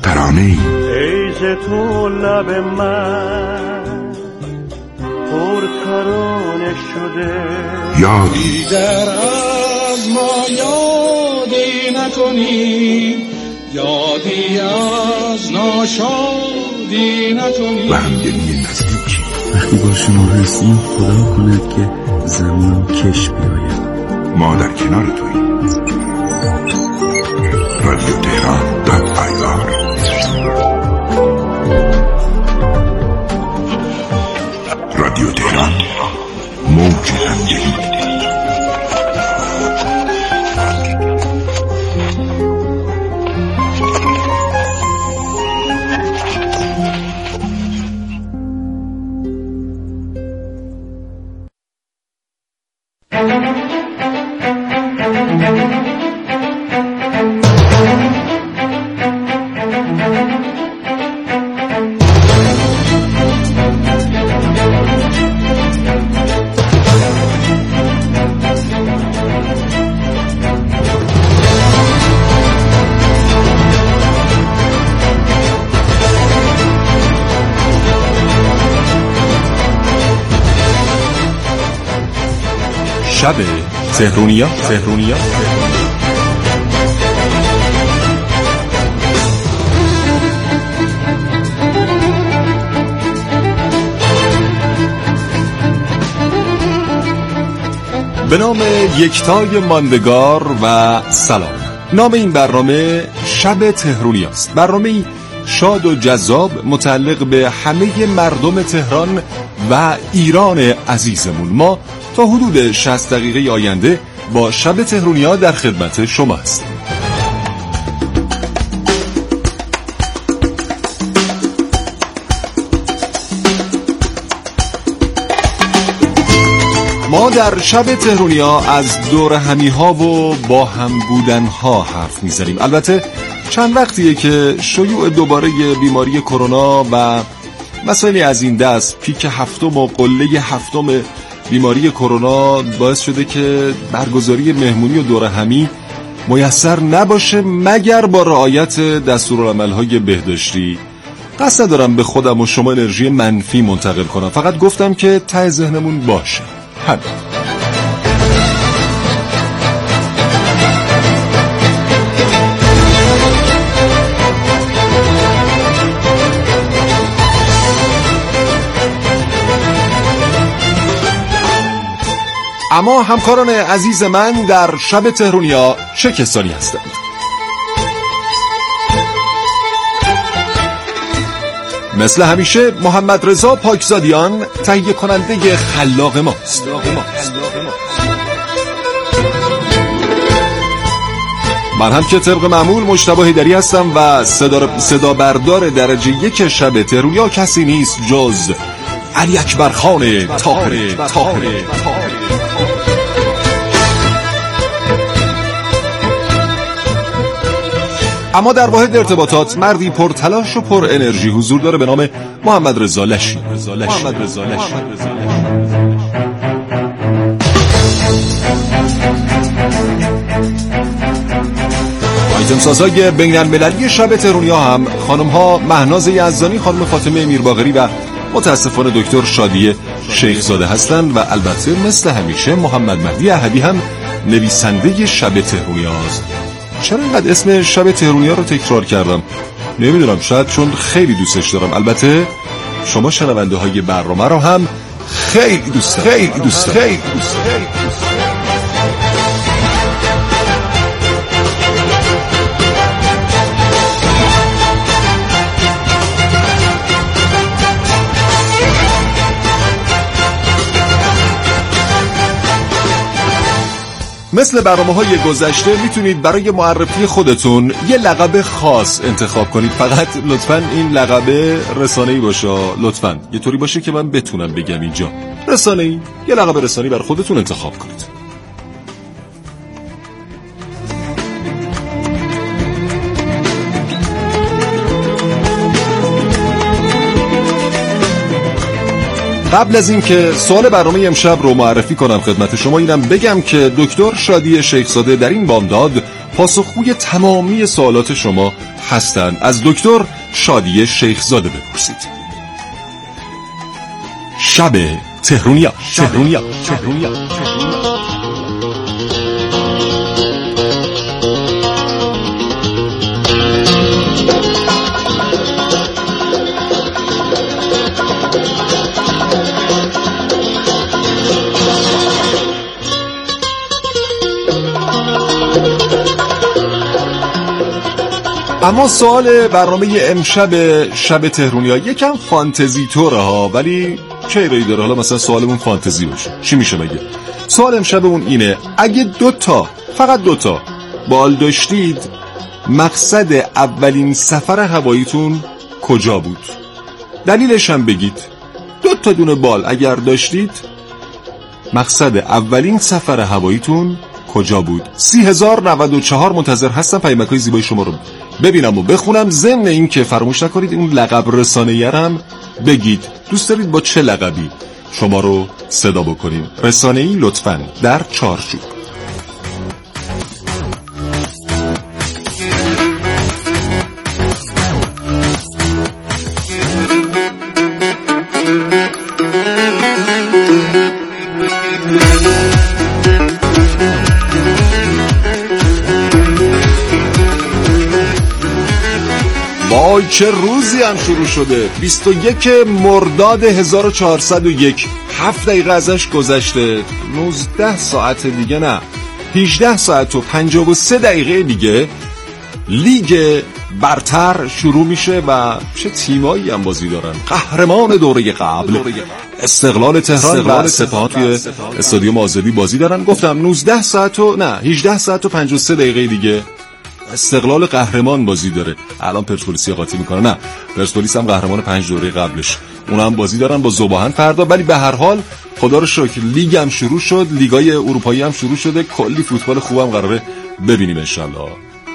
ترانه‌ای ایز تو لب من پر ترانه شده، یادی دیگر از ما یادی نکنی، یادی از ناشادی نکنی و همدلی نزدیکی. وقتی با شما هستیم خدا کند که زمان کش بیاید. ما در کنار توییم. رادیو تهران .ir رادیو تهران، موج همدلی. شب تهرونیا. به نام یکتای ماندگار و سلام. نام این برنامه شب تهرونیا است. برنامه‌ای شاد و جذاب متعلق به همه مردم تهران و ایران عزیزمون. ما تا حدود 60 دقیقه آینده با شب تهرونیا در خدمت شما هستیم. ما در شب تهرونیا از دور همی ها و با هم بودن ها حرف میزنیم. البته چند وقتیه که شیوع دوباره بیماری کرونا و مسائلی از این دست، پیک هفتم و قله هفتم بیماری کرونا باعث شده که برگزاری مهمونی و دور همی میسر نباشه مگر با رعایت دستورالعمل‌های بهداشتی. قصد ندارم به خودم و شما انرژی منفی منتقل کنم، فقط گفتم که ته ذهنمون باشه. همین. اما همکاران عزیز من در شب تهرونیا چه کسانی هستند؟ مثل همیشه محمد رضا پاکزادیان تهیه کننده خلاق ماست. من هم که طبق معمول مجتبی حیدری هستم و صدا بردار درجه 1 شب تهرونیا کسی نیست جز علی اکبر خان طاهری. اما در واحد ارتباطات مردی پر تلاش و پر انرژی حضور داره به نام محمد رضا لشی. آیتم سازای بین المللی شب تهرونیا هم خانم ها مهناز یزدانی، خانم فاطمه میرباقری و متاسفانه دکتر شادی شیخ زاده هستند و البته مثل همیشه محمد مهدی احدی هم نویسنده شب تهرونیا است. چرا اینقدر اسم شب تهرونیا رو تکرار کردم؟ نمیدونم، شاید چون خیلی دوستش دارم. البته شما شنونده های برنامه رو هم خیلی دوست دارم. مثل برنامه‌های گذشته میتونید برای معرفی خودتون یه لقب خاص انتخاب کنید. فقط لطفاً این لقب رسانه‌ای باشه، لطفاً یه طوری باشه که من بتونم بگم اینجا رسانه‌ای. یه لقب رسانه‌ای بر خودتون انتخاب کنید. قبل از این که سوال برنامه امشب رو معرفی کنم خدمت شما، اینم بگم که دکتر شادی شیخ زاده در این بامداد پاسخگوی تمامی سوالات شما هستند. از دکتر شادی شیخزاده بپرسید. شب تهرونیا. اما سوال برنامه امشب شب تهرونیا یکم فانتزی طوره ها، ولی چه ایرادی داره حالا مثلا سوالمون فانتزی باشه؟ چی میشه مگه؟ سوال امشبمون اینه: اگه فقط دوتا بال داشتید، مقصد اولین سفر هواییتون کجا بود؟ دلیلش هم بگید. 2 دونه بال اگر داشتید، مقصد اولین سفر هواییتون کجا بود؟ 30,094 منتظر هستم پیامک‌های زیبای شما رو ببینم و بخونم. ضمن این که فراموش نکنید اون لقب رسانه‌ای هم بگید. دوست دارید با چه لقبی شما رو صدا بکنیم؟ رسانه‌ای لطفاً در چارچوب. وای چه روزی هم شروع شده. 21 مرداد 1401. 7 دقیقه ازش گذشته. 19 ساعت دیگه، نه 18 ساعت و 53 دقیقه دیگه لیگ برتر شروع میشه و چه تیمایی هم بازی دارن. قهرمان دوره قبل استقلال تهران و سپاهان توی استادیوم آزادی بازی دارن. گفتم 18 ساعت و 53 دقیقه دیگه استقلال قهرمان بازی داره. الان پرسپولیس قاطی میکنه. نه، پرسپولیس هم قهرمان 5 دوره قبلش، اونا هم بازی دارن با ذوباهن فردا. ولی به هر حال خدا رو شکر لیگ هم شروع شد، لیگای اروپایی هم شروع شده، کلی فوتبال خوبم قراره ببینیم ان شاءالله.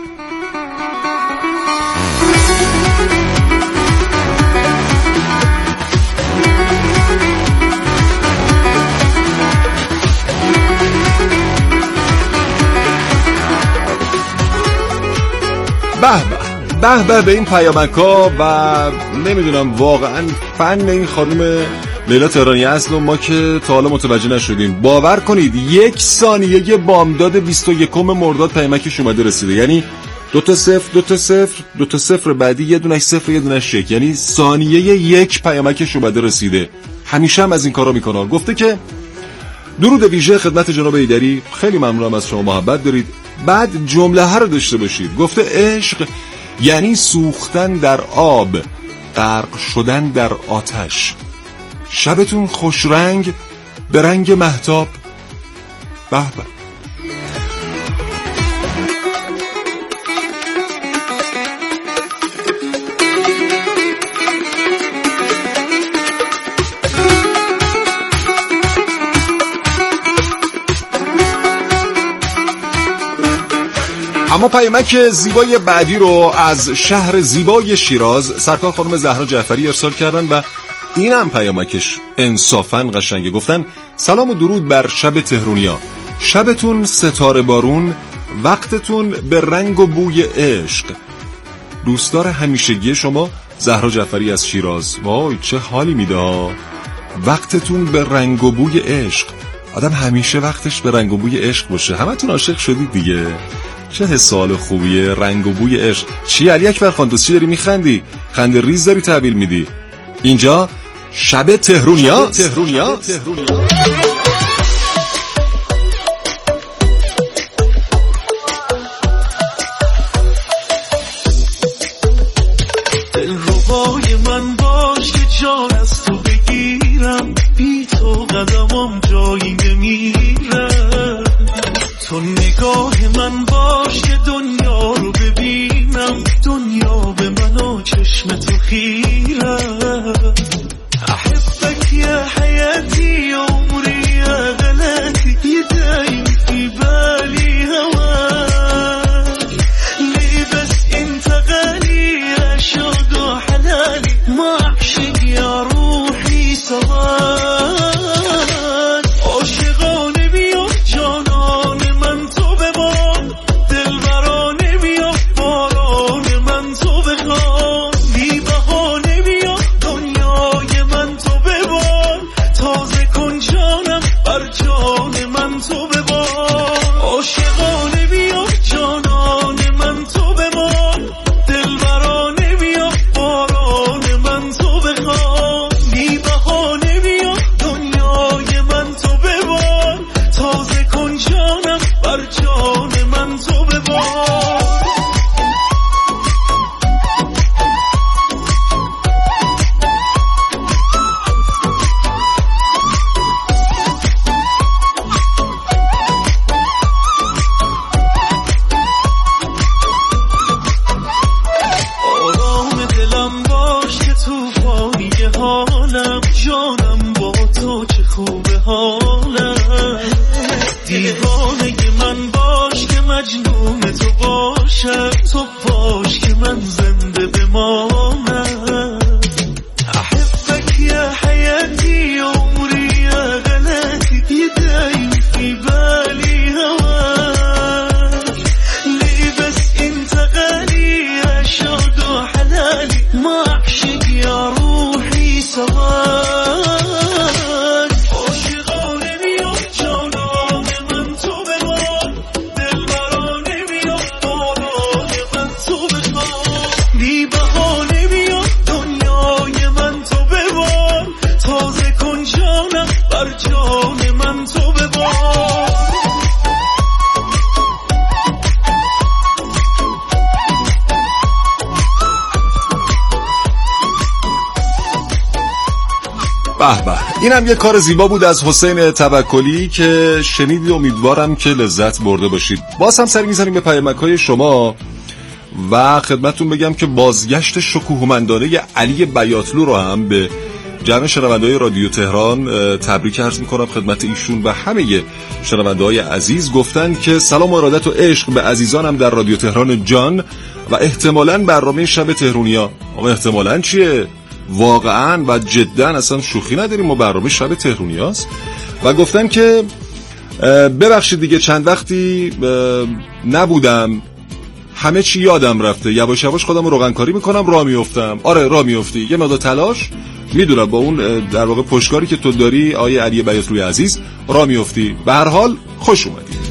به این پیامک‌ها و نمیدونم واقعا فن این خانم لیلا تهرانی اصل ما که تا حالا متوجه نشدیم. باور کنید 1 ثانیه بامداد 21 مرداد پیامکش اومده رسیده، یعنی 2 تا 0 2 تا 0 2 تا 0 بعدی یه دونه 0 یه دونه 1، یعنی ثانیه 1 پیامکش اومده رسیده. همیشه هم از این کارا میکنه. گفته که درود ویژه خدمت جناب ایدری، خیلی ممنونم از شما، محبت دارید. بعد جمله ها رو داشته باشید. گفته عشق یعنی سوختن در آب، غرق شدن در آتش. شبتون خوش رنگ به رنگ مهتاب. به به. اما پیامک زیبای بعدی رو از شهر زیبای شیراز سرکار خانم زهرا جعفری ارسال کردن و این هم پیامکش انصافاً قشنگه. گفتن سلام و درود بر شب تهرونیا، شبتون ستاره بارون، وقتتون به رنگ و بوی عشق. دوستدار همیشگی شما زهرا جعفری از شیراز. وای چه حالی میده. وقتتون به رنگ و بوی عشق. آدم همیشه وقتش به رنگ و بوی عشق باشه. همتون عاشق شدید دیگه. چه حسال خوبیه، رنگ و بوی عشق. چی علی اکبر خان دوستی داری میخندی؟ خنده ریز داری تحویل میدی. اینجا شب تهرونیا. دلربای من باش که جان از تو بگیرم، بی تو قدمم جایی نمیره. تو نگاه من باش که دنیا رو ببینم، دنیا به من و چشم تو خیره. احبك يا حياتي عمري يا غلاتي، يدايم في بالي هواك. ليه بس انت غالي يا شوق وحلالي، ما اعشق يا روحي سواك. عاشقانه بیا جانان من تو بمان، دل برا به به، اینم یه کار زیبا بود از حسین توکلی که شنیدید. امیدوارم که لذت برده باشید. باز هم سری میزنیم به پیامک‌های شما و خدمتتون بگم که بازگشت شکوهمندانه علی بیاتلو رو هم به جمع شنونده‌های رادیو تهران تبریک عرض می‌کنم خدمت ایشون و همه شنونده‌های عزیز. گفتن که سلام و ارادت و عشق به عزیزانم در رادیو تهران جان و احتمالاً برنامه شب تهرونیا. آقا احتمالاً چیه؟ واقعاً و جداً اصلا شوخی نداریم، ما برنامه شب تهرونیاست. و گفتن که ببخشید دیگه چند وقتی نبودم، همه چی یادم رفته، یواش یواش خودم رو روغنکاری میکنم، راه میافتم. آره راه میافتی، یه مقدار تلاش میدونم با اون در واقع پشتکاری که تو داری آیه علی بیاتلوی عزیز راه میافتی. به هر حال خوش اومدید.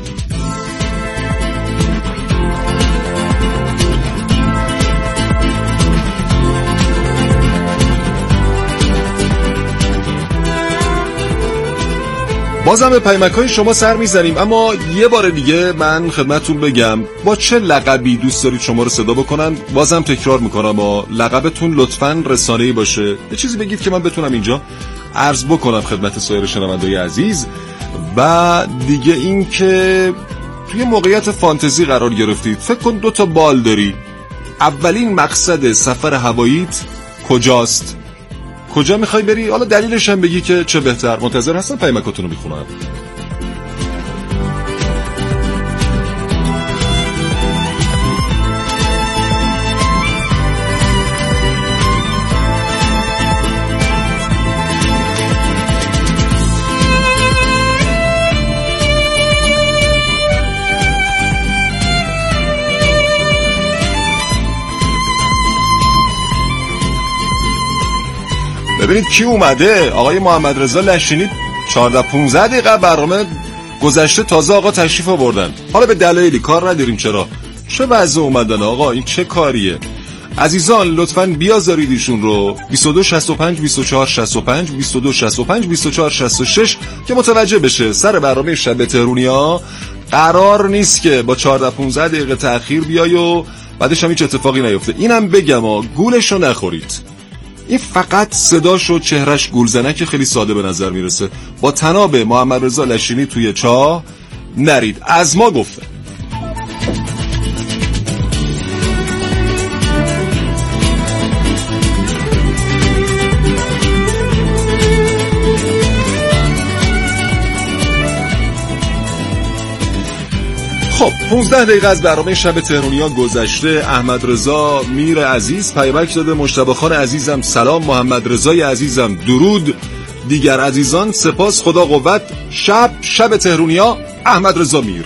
بازم به پیامک‌های شما سر میزنیم، اما یه بار دیگه من خدمتتون بگم با چه لقبی دوست دارید شما رو صدا بکنن. بازم تکرار میکنم، با لقبتون لطفاً رسانه‌ای باشه، یه چیزی بگید که من بتونم اینجا عرض بکنم خدمت سایر شنونده‌های عزیز. و دیگه این که توی موقعیت فانتزی قرار گرفتید، فکر کن 2 بال داری، اولین مقصد سفر هواییت کجاست؟ کجا میخوای بری؟ حالا دلیلش هم بگی که چه بهتر. منتظر هستم پیامکاتون رو میخونم. ببینید کی اومده. آقای محمد رضا لشینی 14-15 دقیقه برنامه گذشته تازه آقا تشریف آوردن. حالا به دلایلی کار نداریم. چرا؟ چه وضع اومدن آقا؟ این چه کاریه؟ عزیزان لطفاً بیازارید ایشون رو 2265 2465 2265 2466 که متوجه بشه سر برنامه شب تهرونیا قرار نیست که با 14-15 دقیقه تأخیر بیای و بعدش هم هیچ اتفاقی نیفته. اینم بگم گولشو نخورید. این فقط صداش و چهرش گولزنه که خیلی ساده به نظر میرسه. با طناب محمد رضا لشینی توی چاه نرید، از ما گفته. خب 15 دقیقه از برنامه شب تهرونیا گذشته. احمد رضا میر عزیز پیامک داده، مجتبی خان عزیزم سلام، محمد رضای عزیزم درود، دیگر عزیزان سپاس، خدا قوت، شب تهرونیا، احمد رضا میر.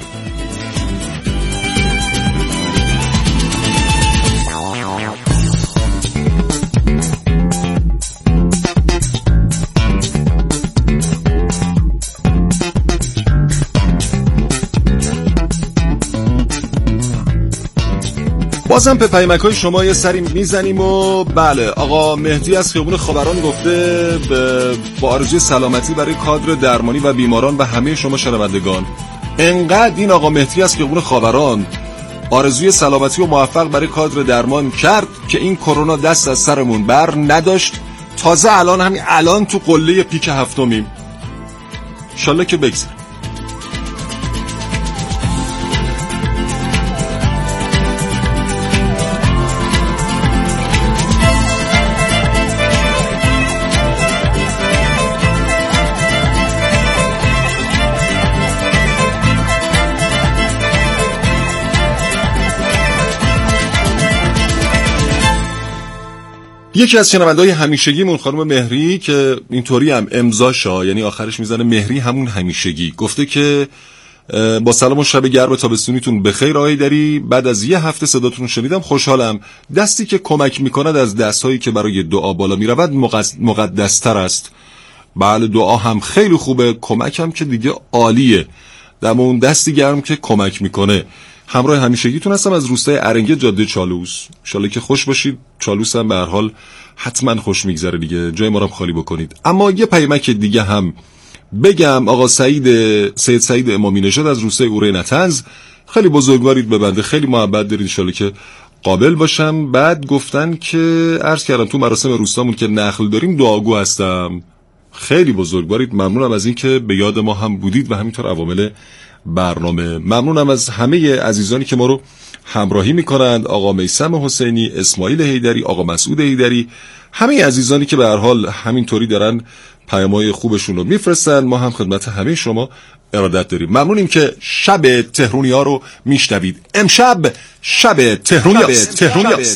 بازم به پیامک‌های شما یه سری میزنیم و بله، آقا مهدی از خیابون خاوران گفته با آرزوی سلامتی برای کادر درمانی و بیماران و همه شما شنوندگان. انقدر این آقا مهدی از خیابون خاوران آرزوی سلامتی و موفق برای کادر درمان کرد که این کرونا دست از سرمون بر نداشت. تازه همین الان تو قله پیک 7م. انشالله که بگذره. یکی از شنونده‌های همیشگیمون خانم مهری که اینطوری هم امضاشا، یعنی آخرش میزنه مهری همون همیشگی، گفته که با سلام و شب گرم تابستونیتون بخیر آقای دری. بعد از یه هفته صداتون شنیدم، خوشحالم. دستی که کمک میکند از دستهایی که برای دعا بالا میرود مقدستر است. بله دعا هم خیلی خوبه، کمک هم که دیگه عالیه. دم اون دستی گرم که کمک میکنه. همراه همیشگیتون هستم از روستای ارنگه جاده چالوس. انشالله که خوش باشید. چالوس هم به هر حال حتما خوش میگذره دیگه، جای ما رو خالی بکنید. اما یه پیامک دیگه هم بگم. آقا سید سعید امامی نژاد از روستای اوره نطنز، خیلی بزرگوارید به بنده، خیلی محبت دارید، انشالله که قابل باشم. بعد گفتن که عرض کردم تو مراسم روستامون که نخل داریم دعاگو هستم. خیلی بزرگوارید. ممنونم از این که به یاد ما هم بودید و همینطور عوامل برنامه. ممنونم از همه عزیزانی که ما رو همراهی میکنند، آقا میثم حسینی، اسماعیل حیدری، آقا مسعود حیدری، همه عزیزانی که به هر حال همینطوری دارن پیام‌های خوبشون رو میفرستن. ما هم خدمت همه شما ارادت داریم. ممنونیم که شب تهرونی‌ها رو میشنوید. امشب شب تهرونیاست.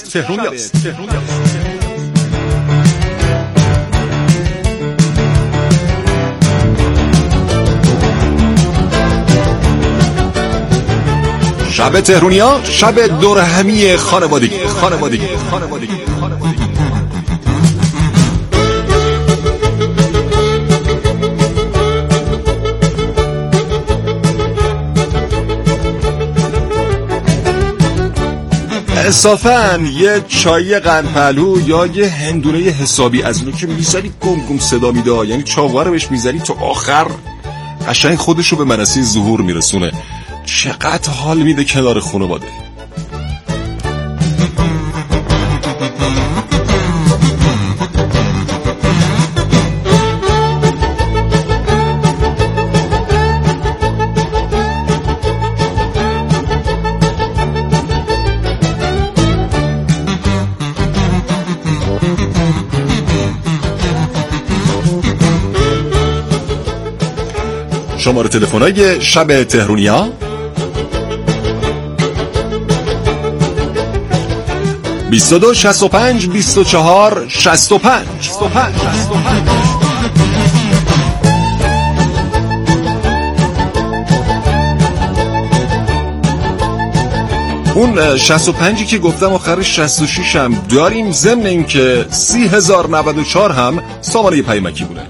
شب تهرونیا، شب دور همی خانوادگی. انصافاً یه چای قندپهلو یا یه هندونه حسابی از اینو که میزنی گم صدا میده، یعنی چاقوها رو بهش میزنی تو آخر قشنگ خودشو به منصه ظهور میرسونه. چقدر حال میده کنار خانواده. شماره تلفن‌های شب تهرونیا 22 65 24 65. اون 65 که گفتم آخر 66 هم داریم، ضمن این که 30,094 هم سامانه پیامکی بوده.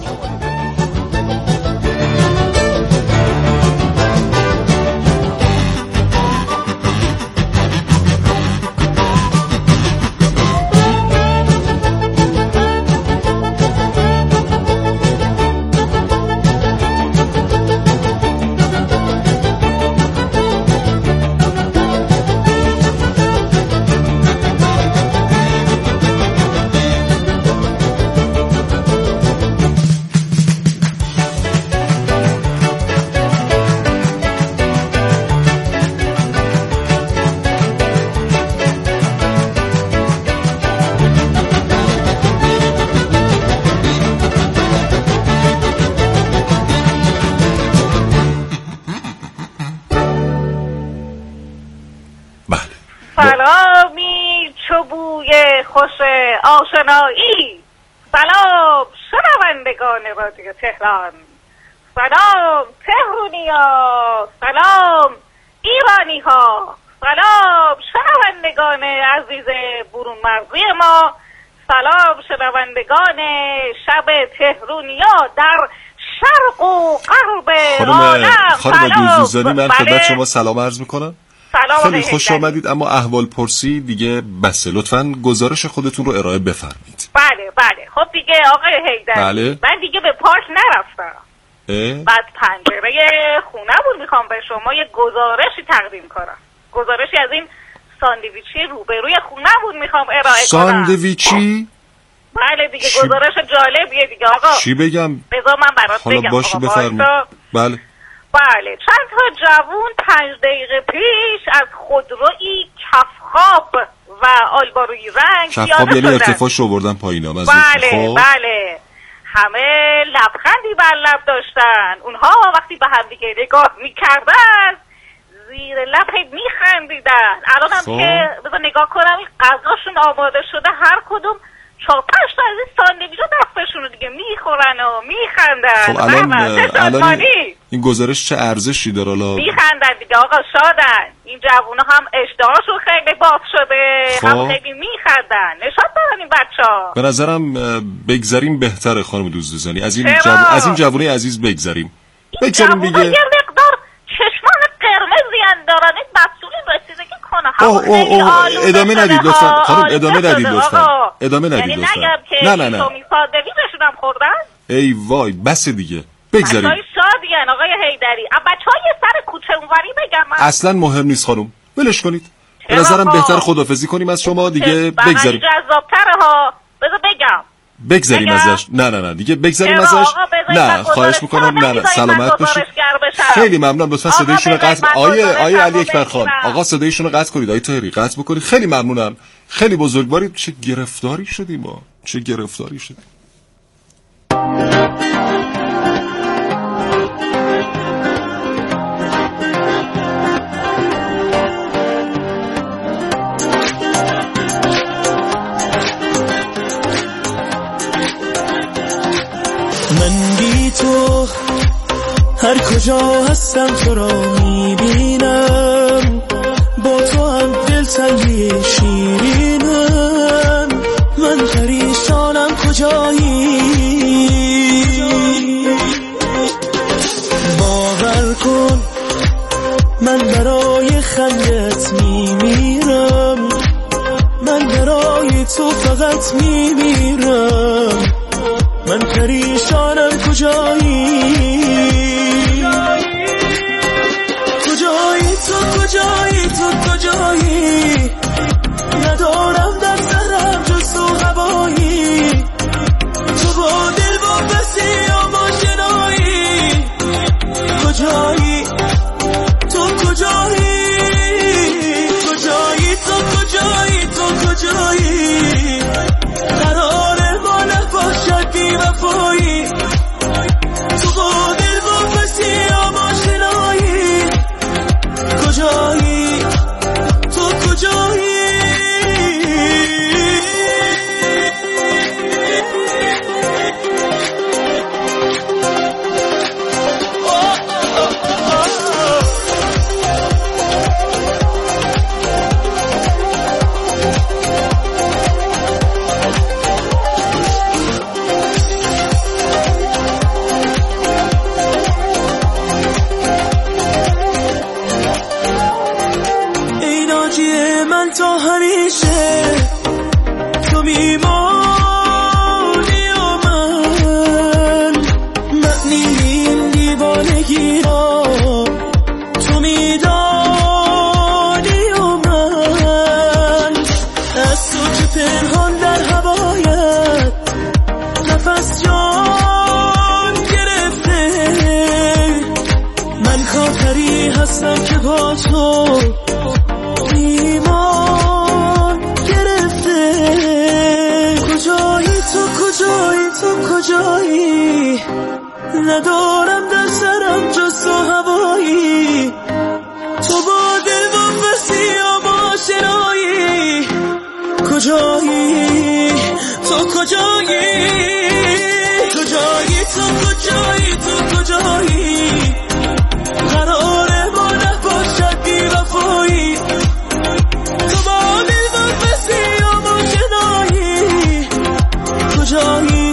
سلامی چوبوی خوش آشنایی. سلام شنوندگان رادیو تهران، سلام تهرونیا، سلام ایرانی ها، سلام شنوندگان عزیز برون مرزی ما، سلام شنوندگان شب تهرونیا در شرق و غرب عالم. خانم دوزیزانی، من خدمت شما سلام عرض میکنم. خیلی خوش آمدید، اما احوال پرسی دیگه بسه. لطفاً گزارش خودتون رو ارائه بفرمایید. بله. خب دیگه آقای حیدری، بله. من دیگه به پارک نرفتم. بعد پنجره خونه بود، میخوام به شما یه گزارشی تقدیم کنم. گزارشی از این ساندویچی روبروی خونه بود، میخوام ارائه کنم. ساندویچی؟ بله دیگه گزارش جالبیه دیگه آقا. چی بگم؟ بذار من برات بگم. باشه بفرمایید. بله چند تا جوون 5 دقیقه پیش از خودرویی کفخاب و آلباروی رنگ کفخاب یعنی ارتفاعش رو بردن پایین. بله همه لبخندی بر لب داشتن. اونها وقتی به هم دیگه نگاه میکردن زیر لب میخندیدن. الانم که بذار نگاه کنم این غذاشون آماده شده، هر کدوم 4-5 تا از این ساندویچ رو دستشون رو دیگه میخورن و میخندن. خب الان این گزارش چه ارزشی داره؟ حالا میخندن دیگه آقا، شادن. این جوونا هم اشتهاشون خیلی باز شده، هم خیلی میخندن، نشاط دارن این بچه‌ها. به نظرم بگذریم بهتره خانم دوزدزانی، از این جوونه عزیز بگذریم دیگه. یه مقدار چشمان قرمزی اندارن، این مسئولین رسیدگی کنه. هوا خیلی آلوده ادامه ندید لطفا خانم، ادامه ندید لطفا. یعنی نگم که نه تومی ساندویچشون هم خوردن. ای وای بس دیگه، بگذاریم. بچه‌های شادین آقای حیدری. بچه‌های سر کوچه اونوری بگم من. اصلا مهم نیست خانم، ولش کنید. به نظرم بهتر خدافظی کنیم از شما دیگه، بگذاریم. جذاب‌تره ها. بذار بگم بگذاریم ازش. نه دیگه بگذاریم ازش. نه خواهش میکنم. نه سلامت باشید. خیلی ممنون. لطفا صدایشون رو قطع. آیه علی اکبر خان، آقا صدایشون رو قطع کنید. آیه طاهری قطع بکنید. خیلی ممنونم. خیلی بزرگواری. چه گرفتاری شدیم ما. من بی تو هر کجا هستم تو را میبینم، با تو هم دلتنگی شیرینم. من پریشانم کجایی، باور کن من برای خندت میمیرم، من برای تو فقط میمیرم. من پریشانم کجایی، کجایی ندارم در سرم جز تو هوایی، تو با دل با بسی اما شنایی. کجایی قرار ما نباشد بی وفایی، تو با دل با بسی اما شنایی. کجایی تا همیشه تو میمانی و من، معنی این دیوانگی را تو میدانی و من. از تو که پنهان در هوایت نفس جان گرفته، من خاطری هستم که با تو کجایی ندارم در سرم جز تو هوایی، تو با دل و بسی اما شنایی. کجایی قرار ما نباشد بی وفایی، تو با دل و بسی اما شنایی. کجایی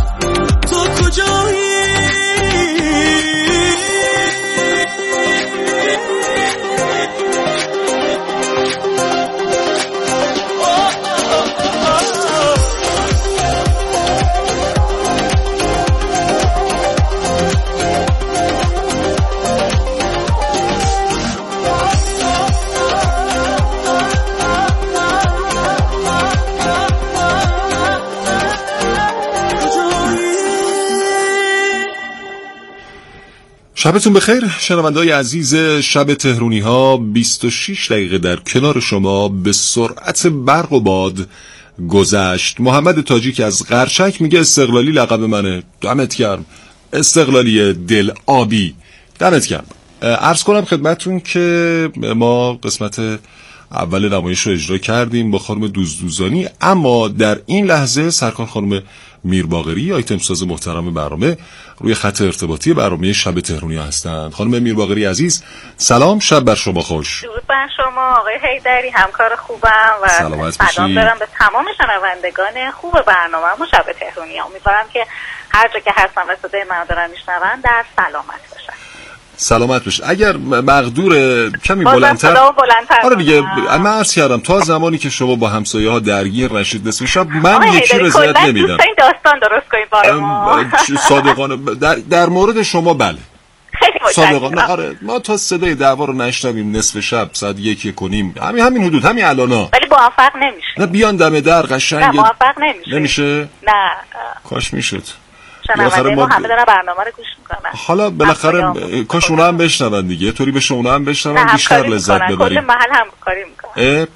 شبتون بخیر شنونده‌های عزیز. شب تهرونی ها 26 دقیقه در کنار شما به سرعت برق و باد گذشت. محمد تاجیک از قرشک میگه استقلالی لقب منه. دمت گرم. استقلالی دل آبی. دمت گرم. عرض کنم خدمتون که ما قسمت اول نمایش رو اجرا کردیم با خانم دوزدوزانی، اما در این لحظه سرکار خانم میرباقری آیتم ساز محترم برنامه روی خط ارتباطی برنامه شب تهرونی هستند. خانم میرباقری عزیز سلام، شب بر شما خوش. درود بر شما آقای حیدری، همکار خوبم و سلام دارم به تمام شنوندگان خوب برنامه و شب تهرونی. امیدوارم که هر جا که هستن و صدای منو دارن میشنون در سلامت باشن. سلامت باش. اگر مقدور کمی بلندتر آره دیگه من عرض کردم تا زمانی که شما با همسایه ها درگیر نشید نصف شب من یکی رضایت نمیدم. این داستان درست کنید برای ما. صادقانه در مورد شما بله. خیلی صادقانه. آره ما تا صدای دعوا رو نشنویم نصف شب ساعت 1:30 همین حدود همین الانا، ولی موفق نمیشه. نه بیان دم در قشنگ. نه موفق نمیشه. نه کاش میشد. بالاخره ما همه دارن برنامه رو گوش میکنن. حالا بالاخره کاش اونا هم بشنون دیگه، طوری بشه اونا هم بشنون بیشتر لذت ببریم. کل محل همکاری میکنن.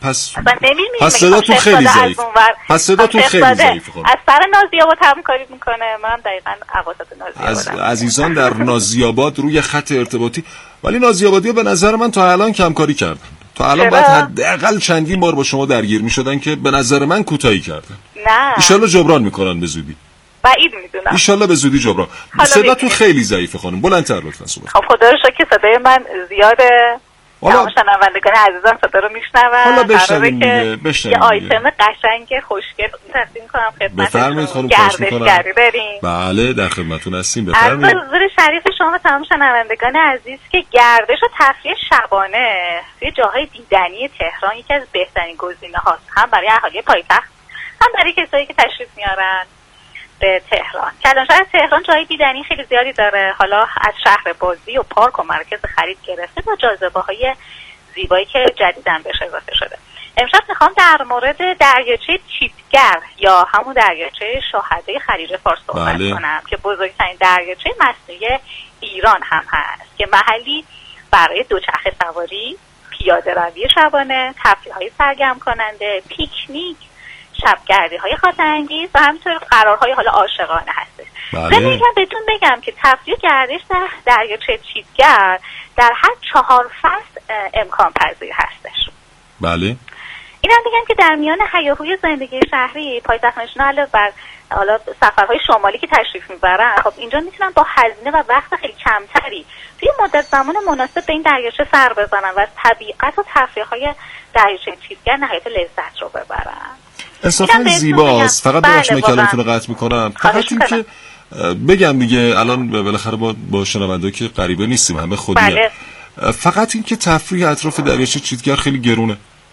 پس صداتون خیلی ضعیف. پس صداتون خیلی ضعیف. از سر نازی‌آباد همکاری میکنه. منم دقیقاً اواسط نازی‌آباد. از عزیزان در نازی‌آباد روی خط ارتباطی، ولی نازی‌آبادی‌ها به نظر من تا الان همکاری کردن. تا الان باید حداقل چندین بار با شما درگیر میشدن که به نظر من کوتاهی کردن. نه. ان شاءالله جبران میکنن به زودی. بعید میدونم. ان شاءالله به زودی جبران. صداتون خیلی ضعیفه خانم. بلندتر لطفا صحبت. خب خدا رو شکر صدای من زیاده. تمام شنوندگان عزیزم صدا رو میشنون. حالا بشنویم دیگه. یه آیتم قشنگ خوشگل تقدیم کنم خدمتتون. بفرمایید خانم. گردشگری داریم. بله در خدمتتون هستیم. بفرمایید. از حضور شریف شما تمام شنوندگان عزیز که گردش و تفریح شبانه توی جاهای دیدنی تهران یکی از بهترین گزینه‌هاست، هم برای اهالی پایتخت هم برای کسایی که تشریف میارن به تهران. کلانشهر تهران جای دیدنی خیلی زیادی داره، حالا از شهر بازی و پارک و مرکز خرید گرفته تا جاذبه‌های زیبایی که جدیداً بهش اضافه شده. امشب میخوام در مورد دریاچه چیتگر یا همون دریاچه شاهدای خلیج فارس صحبت کنم که بزرگترین دریاچه مصنوعی ایران هم هست که محلی برای دوچرخه سواری، پیاده روی شبانه، تفریح‌های سرگرم کننده، پیکنیک، شبگردی‌های خاطرانگیز و همینطور قرارهای حالا عاشقانه هستش. من بهتون بگم که تفریح و گردش در دریاچه چیتگر در هر 4 فصل امکان پذیر هستش. بله. اینم بگم که در میان هیاهوی زندگی شهری پایتخت‌نشین‌ها علاوه بر حالا سفرهای شمالی که تشریف میبرن، خب اینجا میتونن با هزینه و وقت خیلی کمتری توی مدت زمان مناسب به این دریاچه سر بزنن و از طبیعت و تفریح‌های دریاچه چیتگر نهایت لذت رو ببرن. انصافا زیباست. فقط ببخشید کلامتون رو قطع میکنم. فقط این که بگم دیگه الان بالاخره با شنونده‌ها که غریبه نیستیم، همه خودیه. فقط این که تفریح اطراف دریاچه چیتگر خیلی گرونه.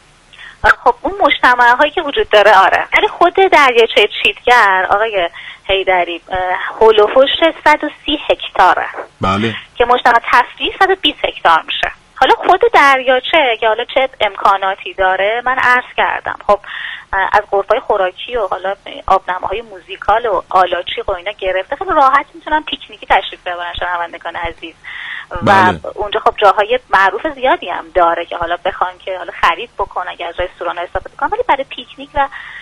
خب اون مجتمع هایی که وجود داره آره، ولی خود دریاچه چیتگر آقای حیدری هول و حوش 130 هکتاره. بله. که مجتمع تفریح 120 هکتار میشه. حالا خود دریاچه که حالا چه امکاناتی داره من عرض کردم. خب از غرفه‌های خوراکی و حالا آبنماهای موزیکال و آلاچیق و اینا گرفته خیلی راحت میتونن پیکنیکی تشریف ببرن شنوندگان عزیز. و اونجا خب جاهای معروف زیادی هم داره که حالا بخوان که حالا خرید بکنن، اگر از رستوران استفاده کنن، ولی برای پیکنیک و